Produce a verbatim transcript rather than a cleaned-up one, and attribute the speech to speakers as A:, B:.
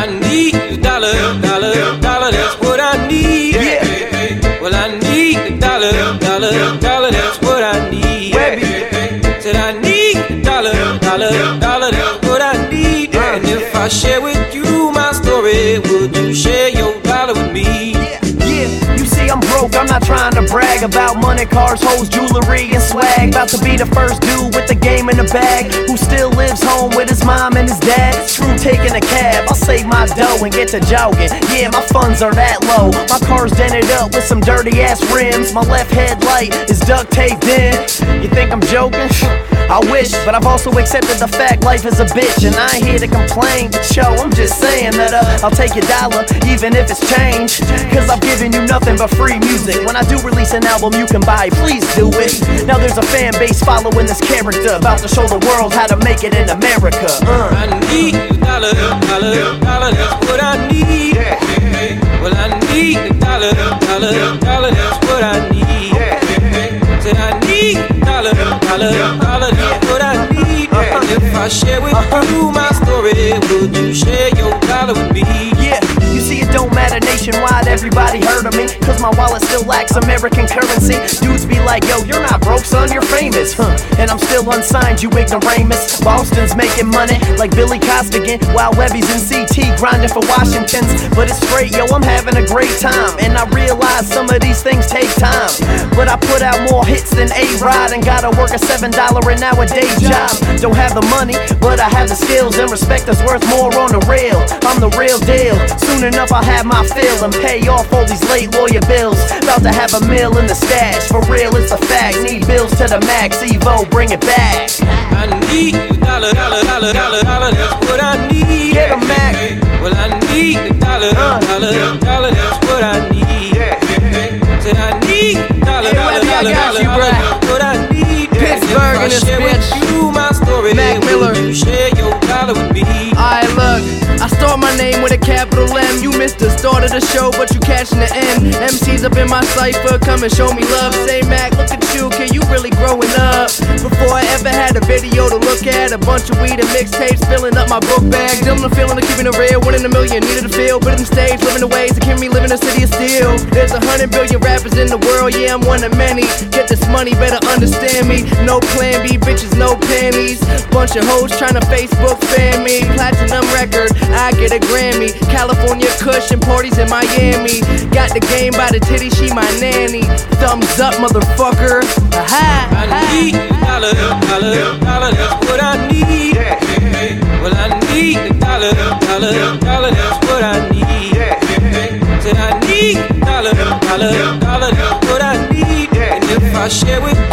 A: I need a dollar, dollar, dollar, that's what I need. Yeah. Well, I need a dollar, dollar, dollar, that's what I need. Said I need a dollar, dollar, dollar, that's what I need. And if I share with you my story, would you share your dollar with me?
B: Yeah, you see I'm broke, I'm not trying to brag about money, cars, hoes, jewelry, and swag. About to be the first dude with the game in the bag, who still lives home with his mom and his dad. True, taking a cab, I'll save my dough and get to jogging. Yeah, my funds are that low. My car's dented up with some dirty ass rims. My left headlight is duct taped in. You think I'm joking? I wish, but I've also accepted the fact life is a bitch. And I ain't here to complain, but yo, I'm just saying that uh, I'll take your dollar, even if it's change. Cause I've given you nothing but free music. When I do release an album you can buy, please do it. Now there's a fan base following this character, about to show the world how to make it in America. uh.
A: I need a dollar, dollar, dollar, that's what I need. Well, I need a dollar, dollar, dollar, that's what I need. Said I need a dollar, dollar, dollar, that's what I need. And if I share with you my story, would you share your dollar with me?
B: Yeah, you see it don't matter nationwide, everybody heard of me. Cause my wallet still lacks American currency. Dudes be like, yo, you're not broke, son, you're famous, huh? And I'm still unsigned, you ignoramus. Boston's making money like Billy Costigan, while Webby's in C T grinding for Washington's. But it's straight, yo, I'm having a great time. And I realize some of these things take time, but I put out more hits than A-Rod, and gotta work a seven dollar an hour day job. Don't have the money, but I have the skills, and respect is worth more on the real. I'm the real deal. Soon enough I'll have my fill and pay off all these late lawyer bills. About to have a meal in the stash, for real it's a fact. Need bills to the max, Evo, bring it back.
A: I need a dollar, dollar, dollar, dollar, dollar, that's what I need.
B: Get 'em, Mac.
A: Well, I need a dollar, dollar, dollar, that's what I need. Said I need a dollar, dollar, dollar, dollar, that's what I need.
C: Pittsburgh in this bitch.
A: You my story,
C: Mac Miller.
A: you share your dollar with me.
C: Alright, look, I start my name with a capital M. You missed the start of the show, but you catching the end. M Cs up in my cypher, come and show me love. Say, Mac, look at you, kid, you really growing up. Before I ever had a video to look at, a bunch of weed and mixtapes filling up my book bag. Them the feeling of keeping it real, one in a million, needed to feel. Put it in stage, living the ways that keep me living in a city of steel. There's a hundred billion rappers in the world, yeah, I'm one of many. Get this money, better understand me. No plan B, bitches, no panties. Bunch of hoes trying to Facebook fan me. Platinum record, I get a Grammy. California Kush and parties in Miami. Got the game by the titty, she my nanny. Thumbs up, motherfucker. Aha,
A: I need a dollar, dollar, dollar, that's what I need. Well, I need a dollar, dollar, dollar, that's what I need. Said I need a dollar, dollar, dollar, that's what I need. And if I share with